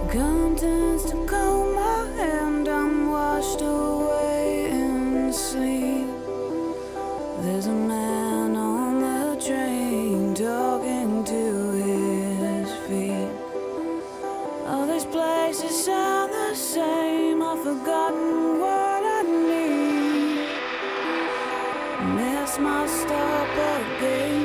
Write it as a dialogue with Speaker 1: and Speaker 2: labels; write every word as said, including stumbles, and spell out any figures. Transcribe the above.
Speaker 1: Contents to comb my hand, I'm washed away in sleep. There's a man on the train talking to his feet. All these places sound the same, I've forgotten what I need. Miss my stop again.